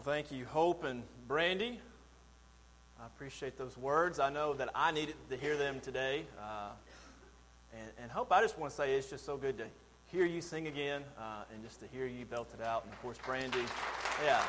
Well, thank you, Hope and Brandy. I appreciate those words. I know that I needed to hear them today. And Hope, I just want to say it's just so good to hear you sing again and just to hear you belt it out. And, of course, Brandy, yeah.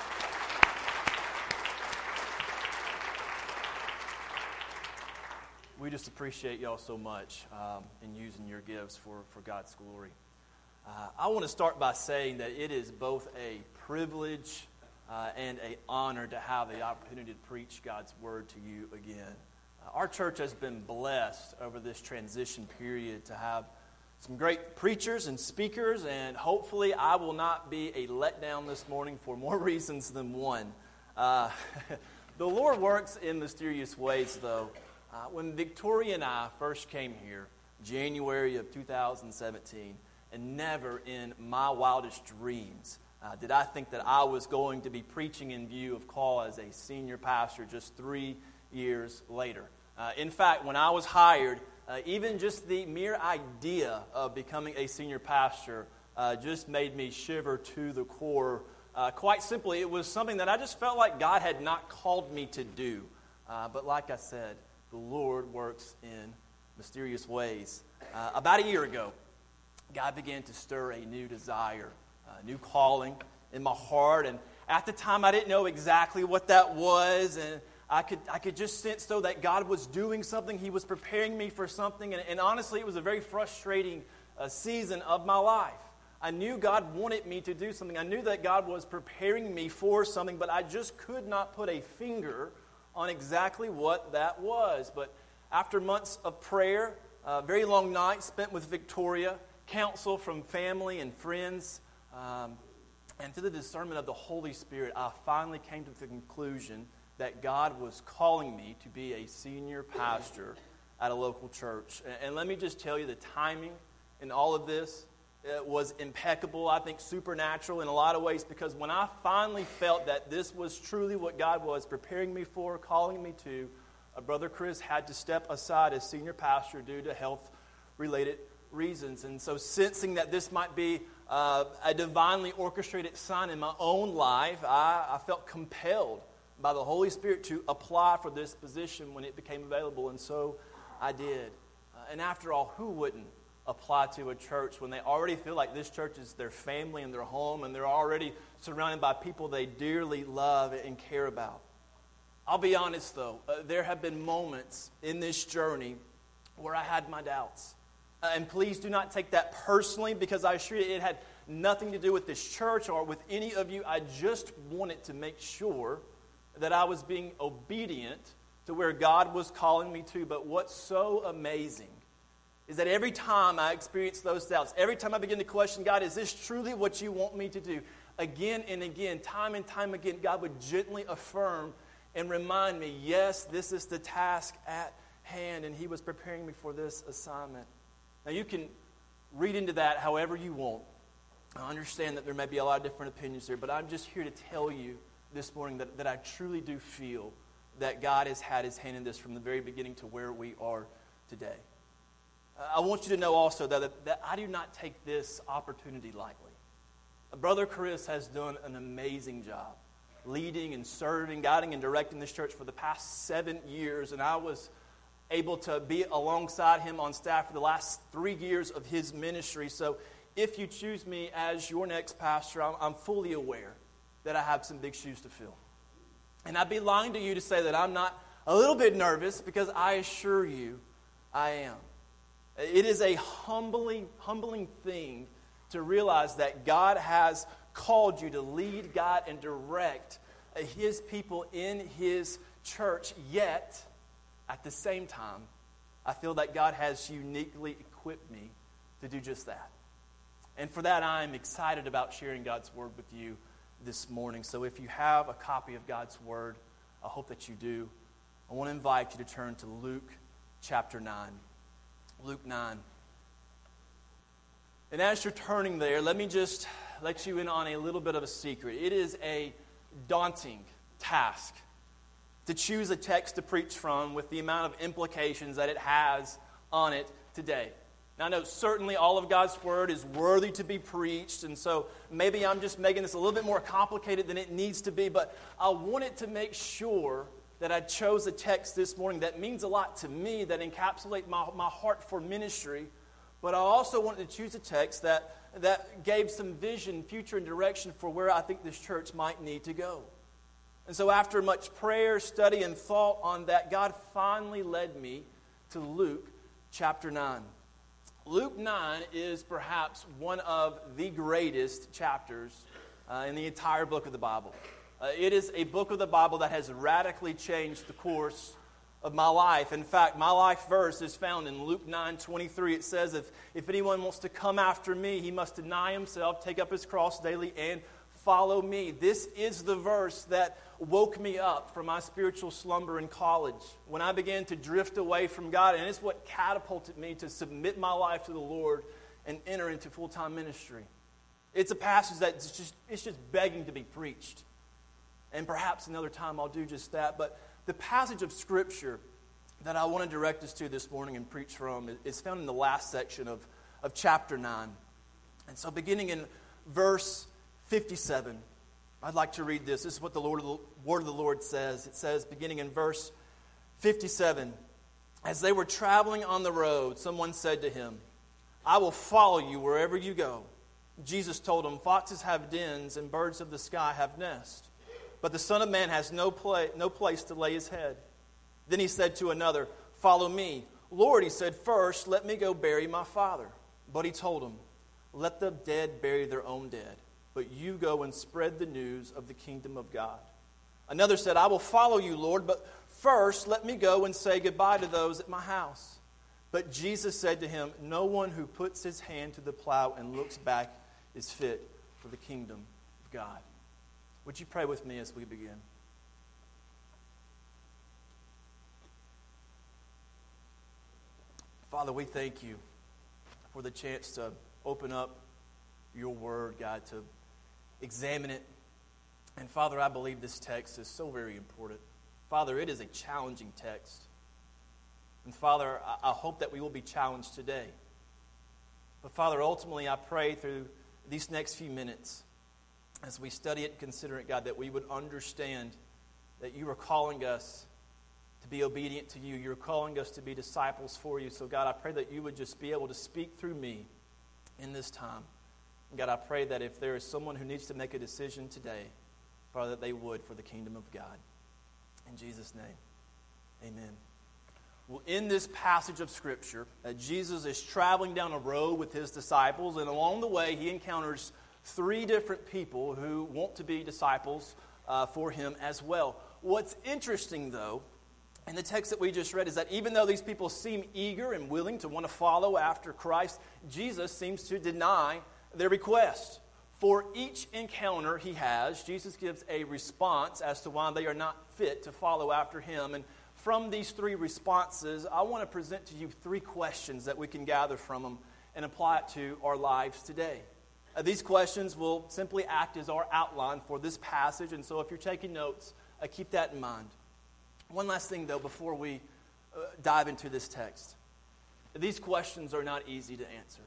We just appreciate y'all so much in using your gifts for God's glory. I want to start by saying that it is both a privilege and an honor to have the opportunity to preach God's word to you again. Our church has been blessed over this transition period to have some great preachers and speakers, and hopefully I will not be a letdown this morning for more reasons than one. The Lord works in mysterious ways, though. When Victoria and I first came here, January of 2017, and never in my wildest dreams did I think that I was going to be preaching in view of call as a senior pastor just 3 years later. In fact, when I was hired, even just the mere idea of becoming a senior pastor just made me shiver to the core. Quite simply, it was something that I just felt like God had not called me to do. But like I said, the Lord works in mysterious ways. About a year ago, God began to stir a new desire, a new calling in my heart. And at the time, I didn't know exactly what that was. And I could just sense, though, that God was doing something. He was preparing me for something. And honestly, it was a very frustrating season of my life. I knew God wanted me to do something. I knew that God was preparing me for something, but I just could not put a finger on exactly what that was. But after months of prayer, very long nights spent with Victoria, counsel from family and friends, and through the discernment of the Holy Spirit, I finally came to the conclusion that God was calling me to be a senior pastor at a local church. And let me just tell you, the timing in all of this was impeccable, I think supernatural in a lot of ways, because when I finally felt that this was truly what God was preparing me for, calling me to, Brother Chris had to step aside as senior pastor due to health-related reasons. And so sensing that this might be a divinely orchestrated sign in my own life, I felt compelled by the Holy Spirit to apply for this position when it became available, and so I did. And after all, who wouldn't apply to a church when they already feel like this church is their family and their home, and they're already surrounded by people they dearly love and care about? I'll be honest, though, there have been moments in this journey where I had my doubts. And please do not take that personally, because I assure you it had nothing to do with this church or with any of you. I just wanted to make sure that I was being obedient to where God was calling me to. But what's so amazing is that every time I experience those doubts, every time I begin to question, God, is this truly what you want me to do? Again and again, time and time again, God would gently affirm and remind me, yes, this is the task at hand, and He was preparing me for this assignment. Now, you can read into that however you want. I understand that there may be a lot of different opinions there, but I'm just here to tell you this morning that I truly do feel that God has had His hand in this from the very beginning to where we are today. I want you to know also that I do not take this opportunity lightly. Brother Chris has done an amazing job leading and serving, guiding and directing this church for the past 7 years, and I was able to be alongside him on staff for the last 3 years of his ministry. So if you choose me as your next pastor, I'm fully aware that I have some big shoes to fill. And I'd be lying to you to say that I'm not a little bit nervous, because I assure you I am. It is a humbling thing to realize that God has called you to lead, guide, and direct His people in His church, yet at the same time, I feel that God has uniquely equipped me to do just that. And for that, I'm excited about sharing God's Word with you this morning. So if you have a copy of God's Word, I hope that you do. I want to invite you to turn to Luke chapter 9. Luke 9. And as you're turning there, let me just let you in on a little bit of a secret. It is a daunting task to choose a text to preach from with the amount of implications that it has on it today. Now, I know certainly all of God's Word is worthy to be preached, and so maybe I'm just making this a little bit more complicated than it needs to be, but I wanted to make sure that I chose a text this morning that means a lot to me, that encapsulates my heart for ministry, but I also wanted to choose a text that gave some vision, future, and direction for where I think this church might need to go. And so after much prayer, study, and thought on that, God finally led me to Luke chapter 9. Luke 9 is perhaps one of the greatest chapters in the entire book of the Bible. It is a book of the Bible that has radically changed the course of my life. In fact, my life verse is found in Luke 9:23. It says, if anyone wants to come after me, he must deny himself, take up his cross daily, and follow me. This is the verse that woke me up from my spiritual slumber in college when I began to drift away from God, and it's what catapulted me to submit my life to the Lord and enter into full-time ministry. It's a passage that's just begging to be preached. And perhaps another time I'll do just that. But the passage of Scripture that I want to direct us to this morning and preach from is found in the last section of chapter 9. And so beginning in verse 57, I'd like to read this. This is what the word of the Lord says. It says, beginning in verse 57, as they were traveling on the road, someone said to him, I will follow you wherever you go. Jesus told him, foxes have dens and birds of the sky have nests, but the Son of Man has no place to lay his head. Then he said to another, follow me. Lord, he said, first let me go bury my father. But he told him, let the dead bury their own dead, but you go and spread the news of the kingdom of God. Another said, I will follow you, Lord, but first let me go and say goodbye to those at my house. But Jesus said to him, no one who puts his hand to the plow and looks back is fit for the kingdom of God. Would you pray with me as we begin? Father, we thank you for the chance to open up your word, God, to examine it. And Father, I believe this text is so very important. Father, it is a challenging text. And Father, I hope that we will be challenged today. But Father, ultimately I pray through these next few minutes, as we study it and consider it, God, that we would understand that you are calling us to be obedient to you. You're calling us to be disciples for you. So, God, I pray that you would just be able to speak through me in this time. And God, I pray that if there is someone who needs to make a decision today, Father, that they would for the kingdom of God. In Jesus' name, amen. Well, in this passage of Scripture, Jesus is traveling down a road with his disciples, and along the way he encounters three different people who want to be disciples for him as well. What's interesting, though, in the text that we just read is that even though these people seem eager and willing to want to follow after Christ, Jesus seems to deny their request. For each encounter he has, Jesus gives a response as to why they are not fit to follow after him. And from these three responses, I want to present to you three questions that we can gather from them and apply it to our lives today. These questions will simply act as our outline for this passage, and so if you're taking notes, keep that in mind. One last thing, though, before we dive into this text. These questions are not easy to answer.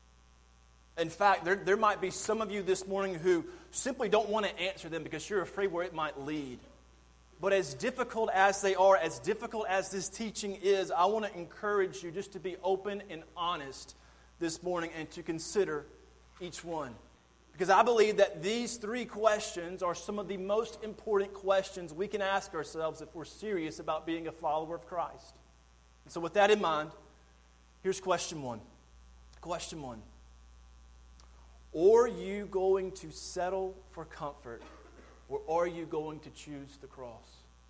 In fact, there might be some of you this morning who simply don't want to answer them because you're afraid where it might lead. But as difficult as they are, as difficult as this teaching is, I want to encourage you just to be open and honest this morning and to consider each one. Because I believe that these three questions are some of the most important questions we can ask ourselves if we're serious about being a follower of Christ. And so with that in mind, here's question one. Question one. Are you going to settle for comfort, or are you going to choose the cross?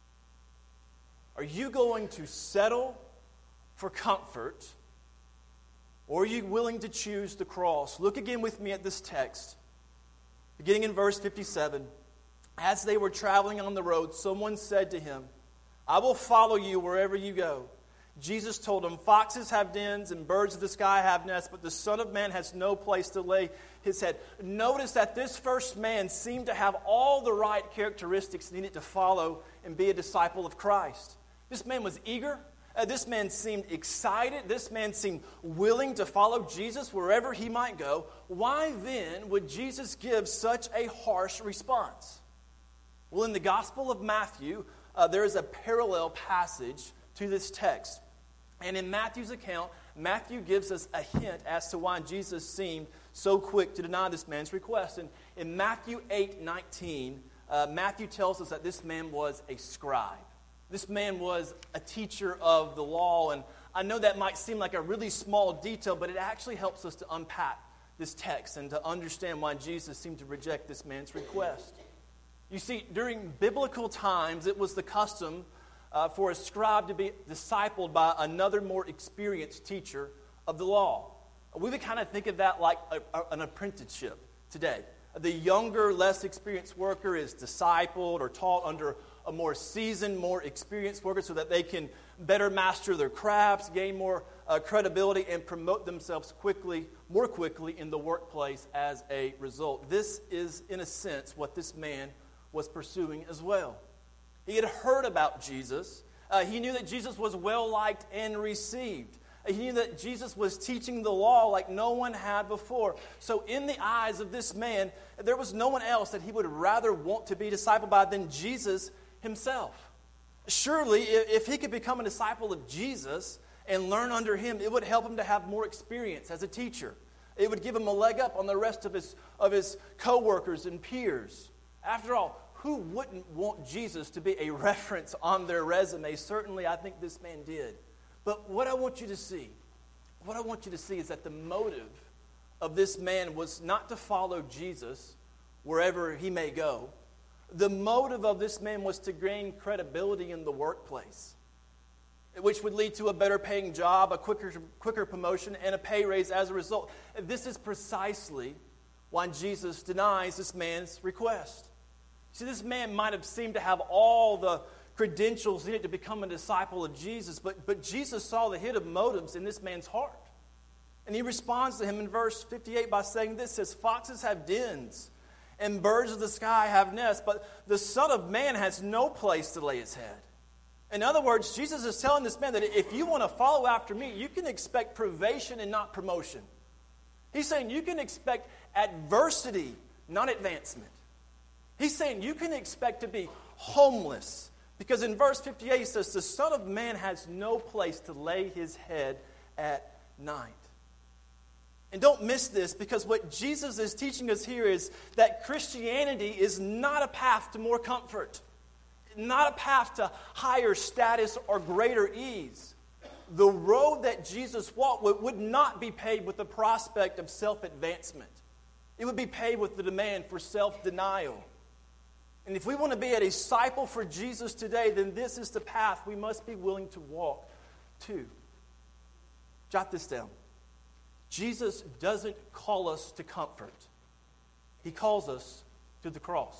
Are you going to settle for comfort, or are you willing to choose the cross? Look again with me at this text. Beginning in verse 57, as they were traveling on the road, someone said to him, I will follow you wherever you go. Jesus told him, foxes have dens and birds of the sky have nests, but the Son of Man has no place to lay his head. Notice that this first man seemed to have all the right characteristics needed to follow and be a disciple of Christ. This man was eager. This man seemed excited. This man seemed willing to follow Jesus wherever he might go. Why then would Jesus give such a harsh response? Well, in the Gospel of Matthew, there is a parallel passage to this text. And in Matthew's account, Matthew gives us a hint as to why Jesus seemed so quick to deny this man's request. And in Matthew 8:19, Matthew tells us that this man was a scribe. This man was a teacher of the law. And I know that might seem like a really small detail, but it actually helps us to unpack this text and to understand why Jesus seemed to reject this man's request. You see, during biblical times, it was the custom for a scribe to be discipled by another more experienced teacher of the law. We would kind of think of that like an apprenticeship today. The younger, less experienced worker is discipled or taught under a more seasoned, more experienced worker so that they can better master their crafts, gain more credibility, and promote themselves more quickly in the workplace as a result. This is, in a sense, what this man was pursuing as well. He had heard about Jesus. He knew that Jesus was well-liked and received. He knew that Jesus was teaching the law like no one had before. So in the eyes of this man, there was no one else that he would rather want to be discipled by than Jesus himself. Surely, if he could become a disciple of Jesus and learn under him, it would help him to have more experience as a teacher. It would give him a leg up on the rest of his co-workers and peers. After all, who wouldn't want Jesus to be a reference on their resume? Certainly, I think this man did. But what I want you to see is that the motive of this man was not to follow Jesus wherever he may go. The motive of this man was to gain credibility in the workplace, which would lead to a better paying job, a quicker promotion, and a pay raise as a result. This is precisely why Jesus denies this man's request. See, this man might have seemed to have all the credentials needed to become a disciple of Jesus, but Jesus saw the hidden motives in this man's heart. And he responds to him in verse 58 by saying this, says, "Foxes have dens, and birds of the sky have nests, but the Son of Man has no place to lay his head." In other words, Jesus is telling this man that if you want to follow after me, you can expect privation and not promotion. He's saying you can expect adversity, not advancement. He's saying you can expect to be homeless. Because in verse 58 he says, the Son of Man has no place to lay his head at night. And don't miss this, because what Jesus is teaching us here is that Christianity is not a path to more comfort, not a path to higher status or greater ease. The road that Jesus walked would not be paved with the prospect of self-advancement. It would be paved with the demand for self-denial. And if we want to be a disciple for Jesus today, then this is the path we must be willing to walk to. Jot this down. Jesus doesn't call us to comfort. He calls us to the cross.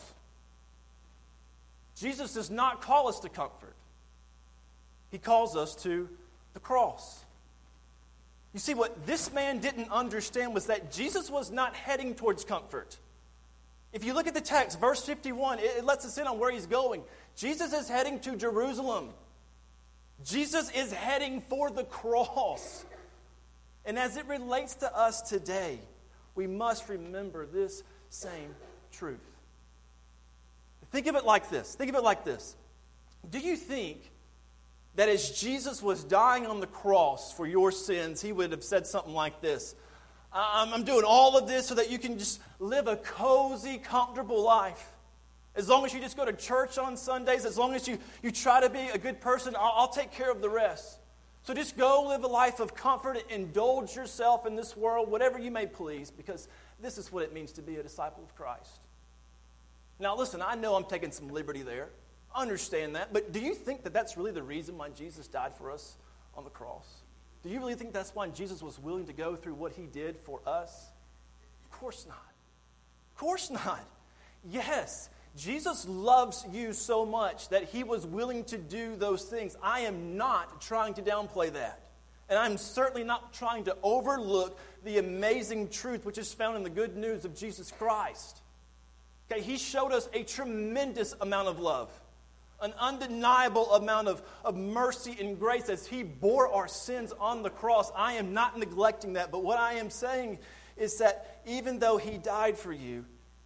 Jesus does not call us to comfort. He calls us to the cross. You see, what this man didn't understand was that Jesus was not heading towards comfort. If you look at the text, verse 51, it lets us in on where he's going. Jesus is heading to Jerusalem. Jesus is heading for the cross. And as it relates to us today, we must remember this same truth. Think of it like this. Do you think that as Jesus was dying on the cross for your sins, he would have said something like this? I'm doing all of this so that you can just live a cozy, comfortable life. As long as you just go to church on Sundays, as long as you try to be a good person, I'll take care of the rest. So just go live a life of comfort, indulge yourself in this world, whatever you may please, because this is what it means to be a disciple of Christ. Now listen, I know I'm taking some liberty there. I understand that. But do you think that that's really the reason why Jesus died for us on the cross? Do you really think that's why Jesus was willing to go through what he did for us? Of course not. Of course not. Yes, Jesus loves you so much that he was willing to do those things. I am not trying to downplay that. And I'm certainly not trying to overlook the amazing truth which is found in the good news of Jesus Christ. Okay, he showed us a tremendous amount of love. an undeniable amount of mercy and grace as he bore our sins on the cross. I am not neglecting that, but what I am saying is that even though he died for you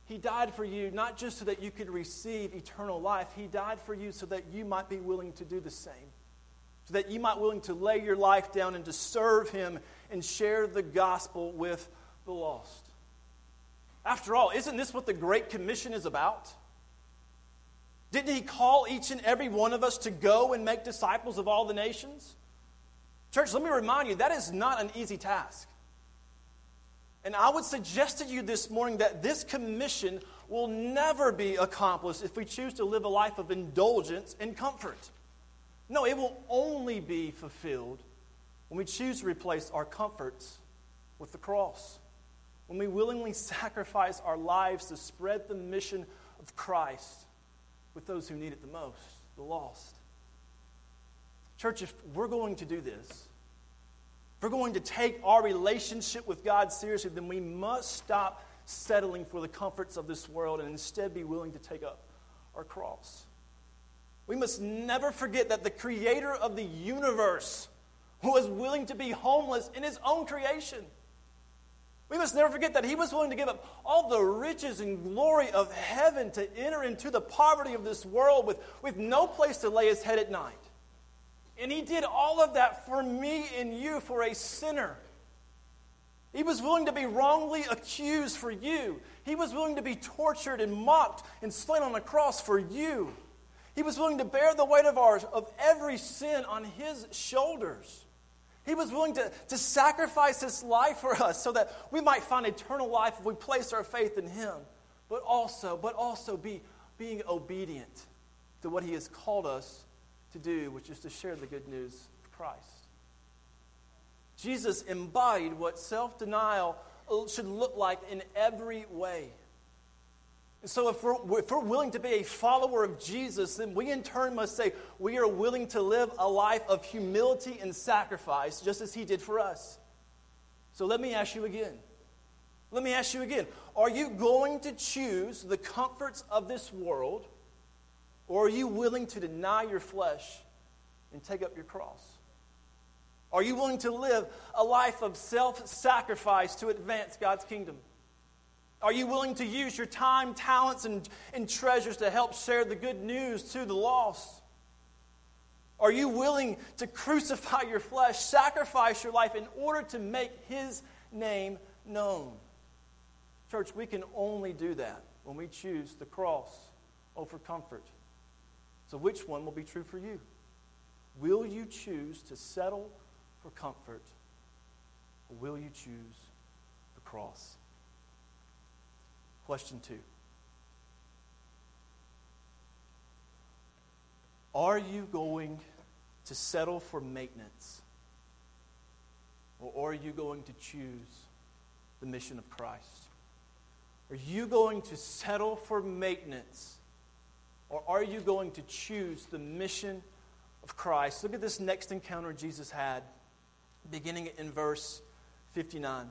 not just so that you could receive eternal life. He died for you so that you might be willing to do the same. So that you might be willing to lay your life down and to serve him and share the gospel with the lost. After all, isn't this what the Great Commission is about? Didn't he call each and every one of us to go and make disciples of all the nations? Church, let me remind you, that is not an easy task. And I would suggest to you this morning that this commission will never be accomplished if we choose to live a life of indulgence and comfort. No, it will only be fulfilled when we choose to replace our comforts with the cross. When we willingly sacrifice our lives to spread the mission of Christ with those who need it the most, the lost. Church, if we're going to do this, if we're going to take our relationship with God seriously, then we must stop settling for the comforts of this world and instead be willing to take up our cross. We must never forget that the creator of the universe was willing to be homeless in his own creation. We must never forget that he was willing to give up all the riches and glory of heaven to enter into the poverty of this world with no place to lay his head at night. And he did all of that for me and you, for a sinner. He was willing to be wrongly accused for you. He was willing to be tortured and mocked and slain on a cross for you. He was willing to bear the weight of every sin on his shoulders. He was willing to sacrifice his life for us so that we might find eternal life if we place our faith in him. But also being obedient to what he has called us to do, which is to share the good news of Christ. Jesus embodied what self-denial should look like in every way. And so if we're willing to be a follower of Jesus, then we in turn must say we are willing to live a life of humility and sacrifice, just as he did for us. So let me ask you again. Are you going to choose the comforts of this world, or are you willing to deny your flesh and take up your cross? Are you willing to live a life of self-sacrifice to advance God's kingdom? Are you willing to use your time, talents, and treasures to help share the good news to the lost? Are you willing to crucify your flesh, sacrifice your life in order to make his name known? Church, we can only do that when we choose the cross over comfort. So which one will be true for you? Will you choose to settle for comfort, or will you choose the cross? Question 2. Are you going to settle for maintenance, or are you going to choose the mission of Christ? Are you going to settle for maintenance, or are you going to choose the mission of Christ? Look at this next encounter Jesus had, beginning in verse 59.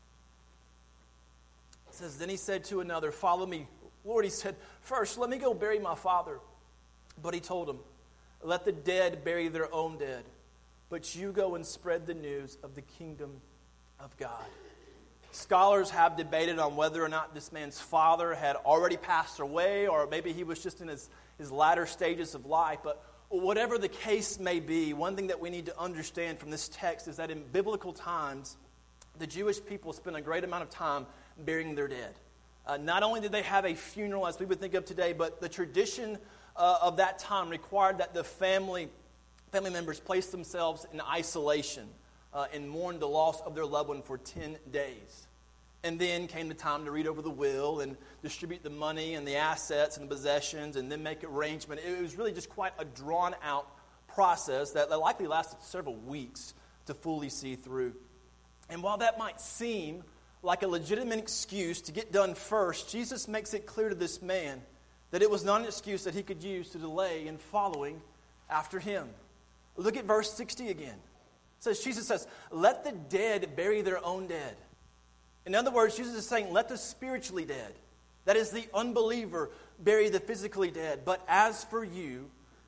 It says, "Then he said to another, 'Follow me.' 'Lord,' he said, 'first let me go bury my father.' But he told him, 'Let the dead bury their own dead, but you go and spread the news of the kingdom of God.'" Scholars have debated on whether or not this man's father had already passed away, or maybe he was just in his latter stages of life. But whatever the case may be, one thing that we need to understand from this text is that in biblical times, the Jewish people spent a great amount of time burying their dead. Not only did they have a funeral as we would think of today, but the tradition of that time required that the family members place themselves in isolation and mourn the loss of their loved one for 10 days. And then came the time to read over the will and distribute the money and the assets and the possessions and then make arrangement. It was really just quite a drawn-out process that likely lasted several weeks to fully see through. And while that might seem like a legitimate excuse to get done first, Jesus makes it clear to this man that it was not an excuse that he could use to delay in following after him. Look at verse 60 again. Jesus says, "Let the dead bury their own dead." In other words, Jesus is saying, let the spiritually dead, that is the unbeliever, bury the physically dead. But as for you,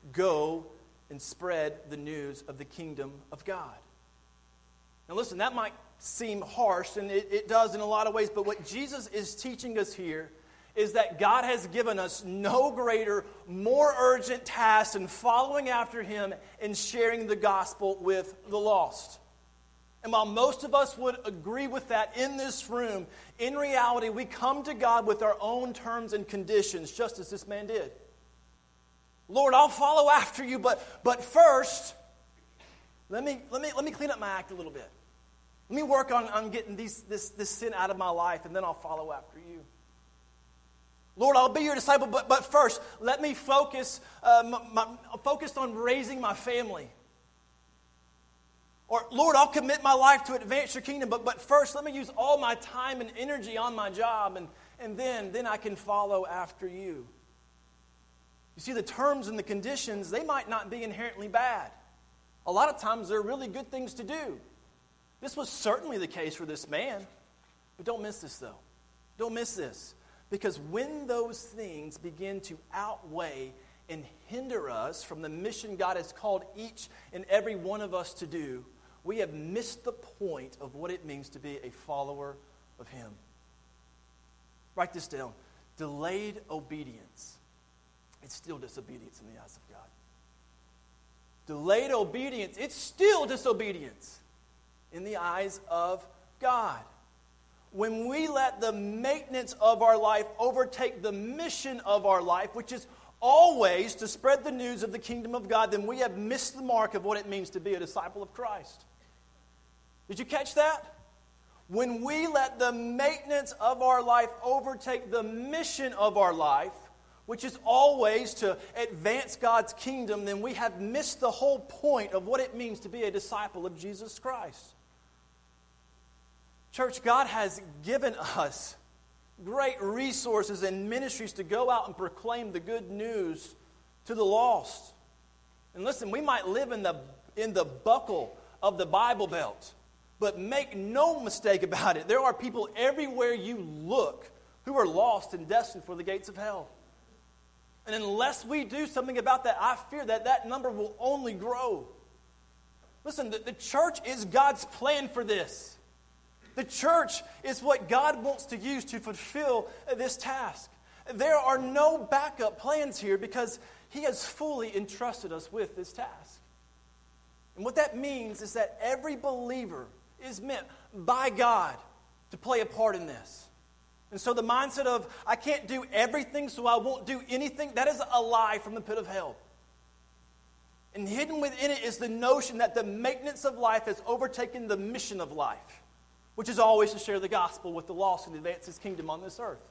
go and spread the news of the kingdom of God. Now listen, that might seem harsh, and it does in a lot of ways, but what Jesus is teaching us here is that God has given us no greater, more urgent task than following after Him and sharing the gospel with the lost. And while most of us would agree with that in this room, in reality, we come to God with our own terms and conditions, just as this man did. Lord, I'll follow after you, but first, let me clean up my act a little bit. Let me work on getting this sin out of my life, and then I'll follow after you. Lord, I'll be your disciple, but first, let me focus on raising my family. Or, Lord, I'll commit my life to advance your kingdom, but first, let me use all my time and energy on my job, and then I can follow after you. You see, the terms and the conditions, they might not be inherently bad. A lot of times, they're really good things to do. This was certainly the case for this man. But don't miss this, though. Don't miss this. Because when those things begin to outweigh and hinder us from the mission God has called each and every one of us to do, we have missed the point of what it means to be a follower of Him. Write this down. Delayed obedience. It's still disobedience in the eyes of God. Delayed obedience, it's still disobedience in the eyes of God. When we let the maintenance of our life overtake the mission of our life, which is always to spread the news of the kingdom of God, then we have missed the mark of what it means to be a disciple of Christ. Did you catch that? When we let the maintenance of our life overtake the mission of our life, which is always to advance God's kingdom, then we have missed the whole point of what it means to be a disciple of Jesus Christ. Church, God has given us great resources and ministries to go out and proclaim the good news to the lost. And listen, we might live in the buckle of the Bible Belt, but make no mistake about it, there are people everywhere you look who are lost and destined for the gates of hell. And unless we do something about that, I fear that number will only grow. Listen, the church is God's plan for this. The church is what God wants to use to fulfill this task. There are no backup plans here because He has fully entrusted us with this task. And what that means is that every believer is meant by God to play a part in this. And so the mindset of, I can't do everything, so I won't do anything, that is a lie from the pit of hell. And hidden within it is the notion that the maintenance of life has overtaken the mission of life, which is always to share the gospel with the lost and advance His kingdom on this earth.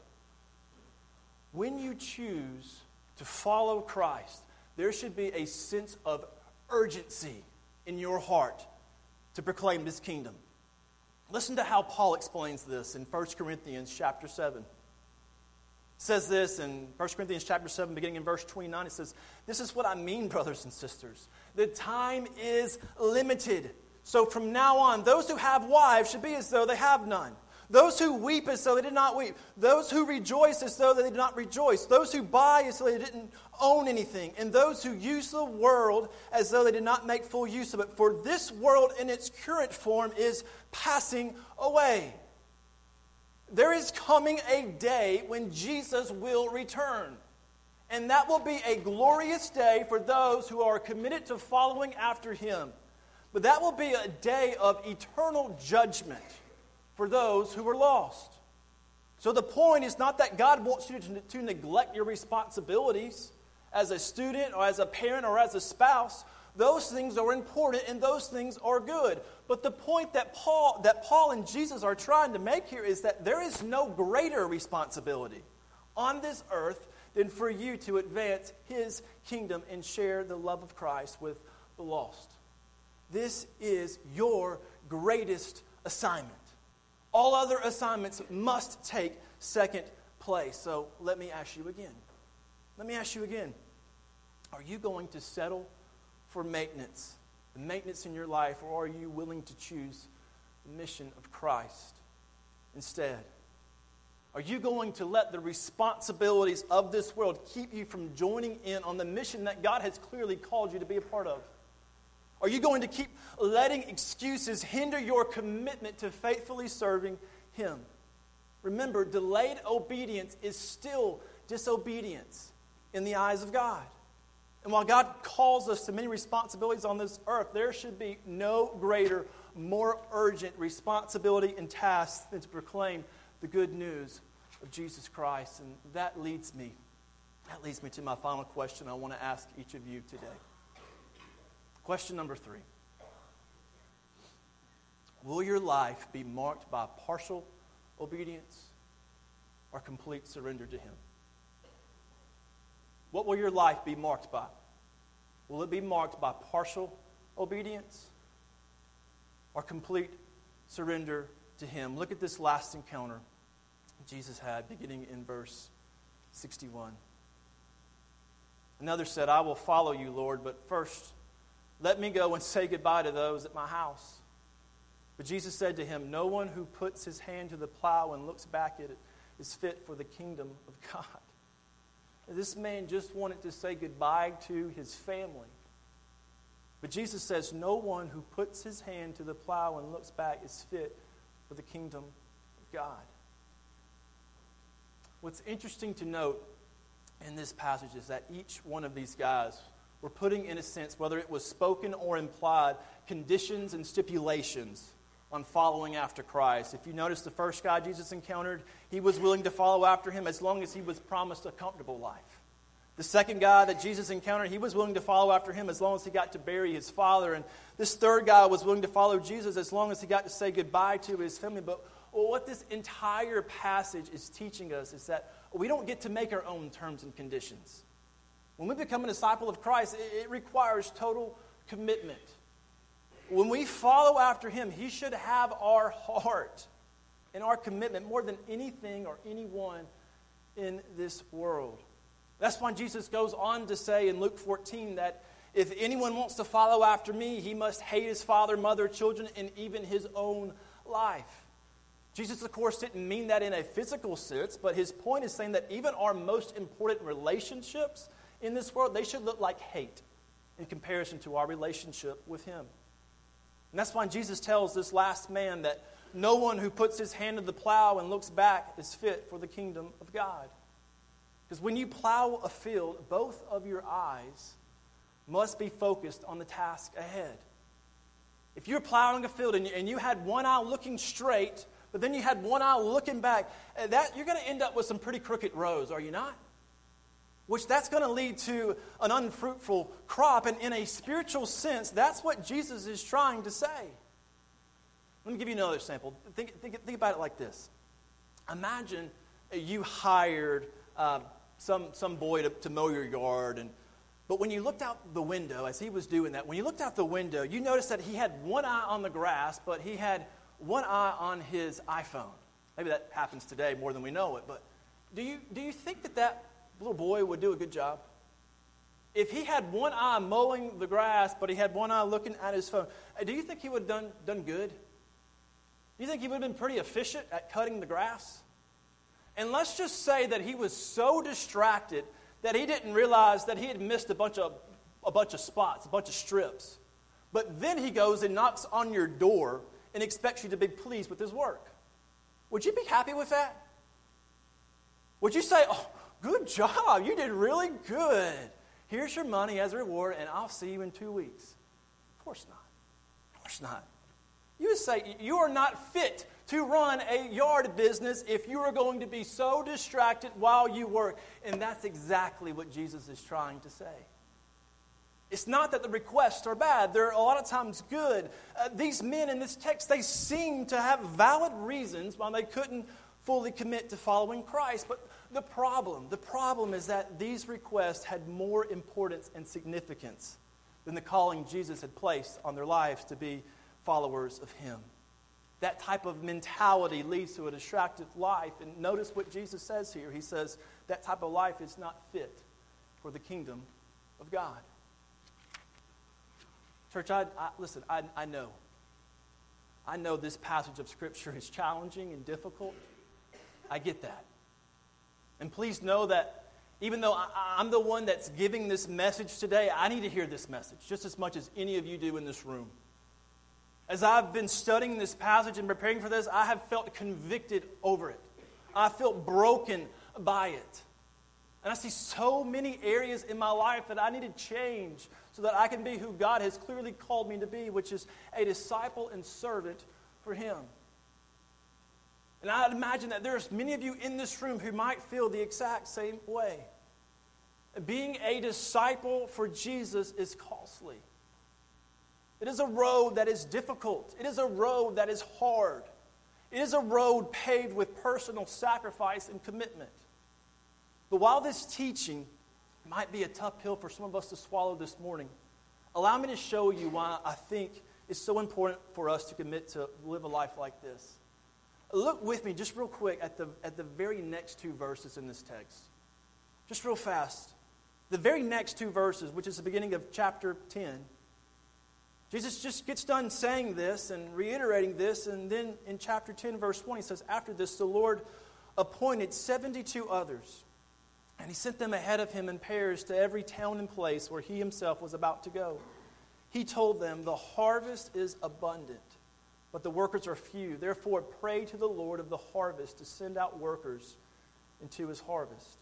When you choose to follow Christ, there should be a sense of urgency in your heart to proclaim His kingdom. Listen to how Paul explains this in 1 Corinthians chapter 7. It says this in 1 Corinthians chapter 7, beginning in verse 29. It says, "This is what I mean, brothers and sisters. The time is limited. So from now on, those who have wives should be as though they have none. Those who weep as though they did not weep. Those who rejoice as though they did not rejoice. Those who buy as though they didn't own anything. And those who use the world as though they did not make full use of it. For this world in its current form is passing away." There is coming a day when Jesus will return. And that will be a glorious day for those who are committed to following after Him. But that will be a day of eternal judgment for those who are lost. So the point is not that God wants you to neglect your responsibilities as a student or as a parent or as a spouse. Those things are important and those things are good. But the point that Paul and Jesus are trying to make here is that there is no greater responsibility on this earth than for you to advance His kingdom and share the love of Christ with the lost. This is your greatest assignment. All other assignments must take second place. So let me ask you again. Are you going to settle for maintenance, the maintenance in your life, or are you willing to choose the mission of Christ instead? Are you going to let the responsibilities of this world keep you from joining in on the mission that God has clearly called you to be a part of? Are you going to keep letting excuses hinder your commitment to faithfully serving Him? Remember, delayed obedience is still disobedience in the eyes of God. And while God calls us to many responsibilities on this earth, there should be no greater, more urgent responsibility and task than to proclaim the good news of Jesus Christ. And that leads me to my final question I want to ask each of you today. Question number 3. Will your life be marked by partial obedience or complete surrender to Him? What will your life be marked by? Will it be marked by partial obedience or complete surrender to Him? Look at this last encounter Jesus had, beginning in verse 61. Another said, I will follow you, Lord, but first let me go and say goodbye to those at my house. But Jesus said to him, no one who puts his hand to the plow and looks back at it is fit for the kingdom of God. And this man just wanted to say goodbye to his family. But Jesus says, no one who puts his hand to the plow and looks back is fit for the kingdom of God. What's interesting to note in this passage is that each one of these guys were putting, in a sense, whether it was spoken or implied, conditions and stipulations on following after Christ. If you notice the first guy Jesus encountered, he was willing to follow after him as long as he was promised a comfortable life. The second guy that Jesus encountered, he was willing to follow after him as long as he got to bury his father. And this third guy was willing to follow Jesus as long as he got to say goodbye to his family. But what this entire passage is teaching us is that we don't get to make our own terms and conditions. When we become a disciple of Christ, it requires total commitment. When we follow after Him, He should have our heart and our commitment more than anything or anyone in this world. That's why Jesus goes on to say in Luke 14 that if anyone wants to follow after me, he must hate his father, mother, children, and even his own life. Jesus, of course, didn't mean that in a physical sense, but His point is saying that even our most important relationships in this world, they should look like hate in comparison to our relationship with Him. And that's why Jesus tells this last man that no one who puts his hand to the plow and looks back is fit for the kingdom of God. Because when you plow a field, both of your eyes must be focused on the task ahead. If you're plowing a field and you had one eye looking straight, but then you had one eye looking back, you're going to end up with some pretty crooked rows, are you not? Which that's going to lead to an unfruitful crop. And in a spiritual sense, that's what Jesus is trying to say. Let me give you another sample. Think about it like this. Imagine you hired some boy to mow your yard, but when you looked out the window, as he was doing that, when you looked out the window, you noticed that he had one eye on the grass, but he had one eye on his iPhone. Maybe that happens today more than we know it, but do you think that little boy would do a good job? If he had one eye mowing the grass, but he had one eye looking at his phone, do you think he would have done good? Do you think he would have been pretty efficient at cutting the grass? And let's just say that he was so distracted that he didn't realize that he had missed a bunch of spots, a bunch of strips. But then he goes and knocks on your door and expects you to be pleased with his work. Would you be happy with that? Would you say, oh, good job, you did really good. Here's your money as a reward, and I'll see you in 2 weeks? Of course not. Of course not. You would say, you are not fit to run a yard business if you are going to be so distracted while you work. And that's exactly what Jesus is trying to say. It's not that the requests are bad. They're a lot of times good. These men in this text, they seem to have valid reasons why they couldn't fully commit to following Christ. But the problem is that these requests had more importance and significance than the calling Jesus had placed on their lives to be followers of Him. That type of mentality leads to a distracted life. And notice what Jesus says here. He says that type of life is not fit for the kingdom of God. Church, listen, I know. I know this passage of Scripture is challenging and difficult. I get that. And please know that even though I'm the one that's giving this message today, I need to hear this message just as much as any of you do in this room. As I've been studying this passage and preparing for this, I have felt convicted over it. I felt broken by it. And I see so many areas in my life that I need to change so that I can be who God has clearly called me to be, which is a disciple and servant for Him. And I imagine that there's many of you in this room who might feel the exact same way. Being a disciple for Jesus is costly. It is a road that is difficult. It is a road that is hard. It is a road paved with personal sacrifice and commitment. But while this teaching might be a tough pill for some of us to swallow this morning, allow me to show you why I think it's so important for us to commit to live a life like this. Look with me just real quick at the very next two verses in this text. Just real fast. The very next two verses, which is the beginning of chapter 10, Jesus just gets done saying this and reiterating this, and then in chapter 10, verse 1, he says, after this, the Lord appointed 72 others, and he sent them ahead of him in pairs to every town and place where he himself was about to go. He told them, the harvest is abundant, but the workers are few. Therefore, pray to the Lord of the harvest to send out workers into his harvest.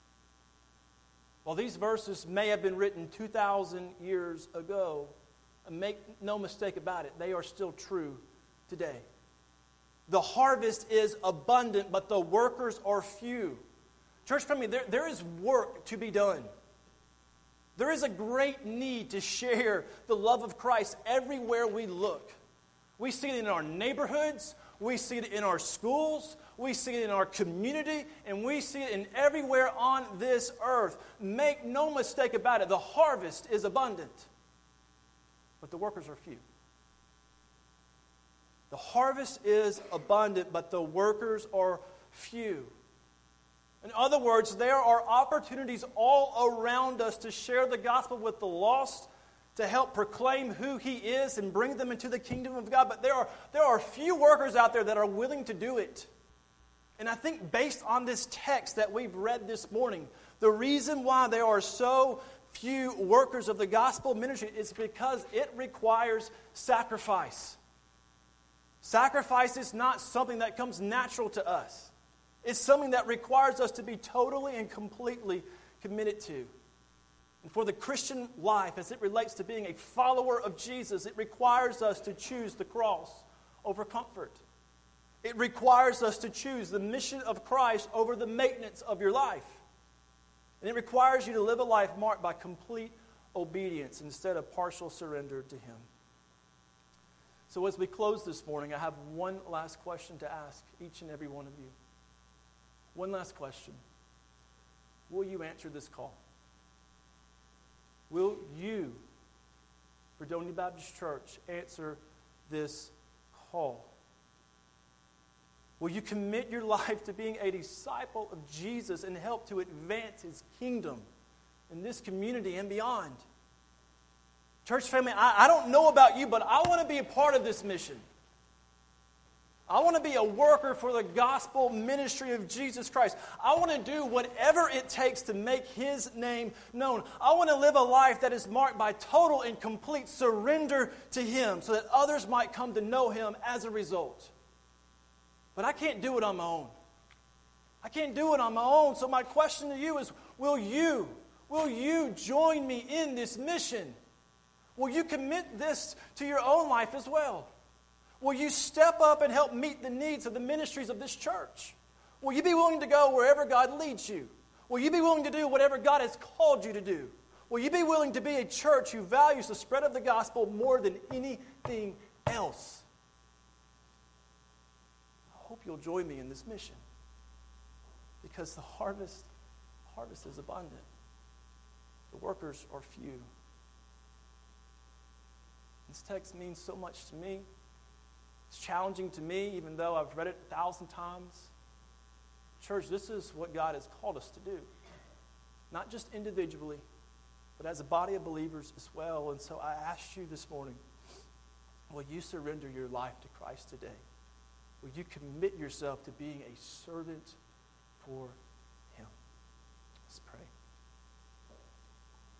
While these verses may have been written 2,000 years ago, and make no mistake about it, they are still true today. The harvest is abundant, but the workers are few. Church family, there is work to be done. There is a great need to share the love of Christ everywhere we look. We see it in our neighborhoods, we see it in our schools, we see it in our community, and we see it in everywhere on this earth. Make no mistake about it, the harvest is abundant, but the workers are few. The harvest is abundant, but the workers are few. In other words, there are opportunities all around us to share the gospel with the lost, to help proclaim who He is and bring them into the kingdom of God. But there are few workers out there that are willing to do it. And I think based on this text that we've read this morning, the reason why there are so few workers of the gospel ministry is because it requires sacrifice. Sacrifice is not something that comes natural to us. It's something that requires us to be totally and completely committed to. And for the Christian life, as it relates to being a follower of Jesus, it requires us to choose the cross over comfort. It requires us to choose the mission of Christ over the maintenance of your life. And it requires you to live a life marked by complete obedience instead of partial surrender to Him. So as we close this morning, I have one last question to ask each and every one of you. One last question. Will you answer this call? Will you, Fredonia Baptist Church, answer this call? Will you commit your life to being a disciple of Jesus and help to advance His kingdom in this community and beyond? Church family, I don't know about you, but I want to be a part of this mission. I want to be a worker for the gospel ministry of Jesus Christ. I want to do whatever it takes to make His name known. I want to live a life that is marked by total and complete surrender to Him so that others might come to know Him as a result. But I can't do it on my own. I can't do it on my own. So my question to you is, will you join me in this mission? Will you commit this to your own life as well? Will you step up and help meet the needs of the ministries of this church? Will you be willing to go wherever God leads you? Will you be willing to do whatever God has called you to do? Will you be willing to be a church who values the spread of the gospel more than anything else? I hope you'll join me in this mission, because the harvest is abundant. The workers are few. This text means so much to me. It's challenging to me, even though I've read it 1,000 times. Church, this is what God has called us to do. Not just individually, but as a body of believers as well. And so I ask you this morning, will you surrender your life to Christ today? Will you commit yourself to being a servant for Him. Let's pray.